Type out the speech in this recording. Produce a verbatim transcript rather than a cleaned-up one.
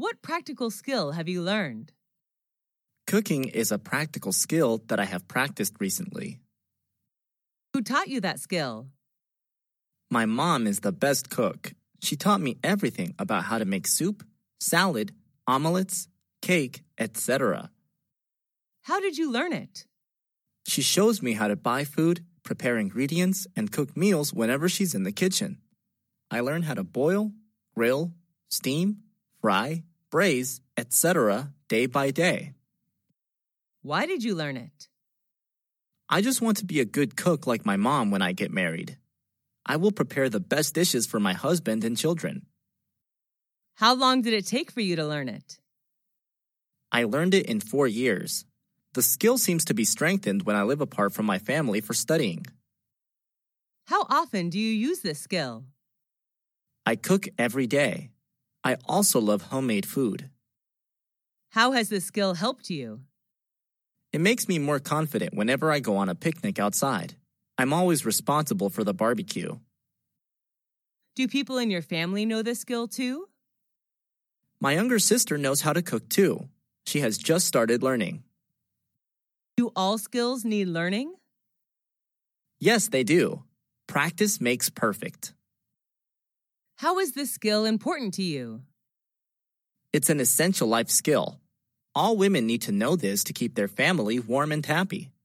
What practical skill have you learned? Cooking is a practical skill that I have practiced recently. Who taught you that skill? My mom is the best cook. She taught me everything about how to make soup, salad, omelets, cake, et cetera. How did you learn it? She shows me how to buy food, prepare ingredients, and cook meals whenever she's in the kitchen. I learn how to boil, grill, steam, fry, braise, et cetera day by day. Why did you learn it? I just want to be a good cook like my mom when I get married. I will prepare the best dishes for my husband and children. How long did it take for you to learn it? I learned it in four years. The skill seems to be strengthened when I live apart from my family for studying. How often do you use this skill? I cook every day. I also love homemade food. How has this skill helped you? It makes me more confident whenever I go on a picnic outside. I'm always responsible for the barbecue. Do people in your family know this skill too? My younger sister knows how to cook too. She has just started learning. Do all skills need learning? Yes, they do. Practice makes perfect. How is this skill important to you? It's an essential life skill. All women need to know this to keep their family warm and happy.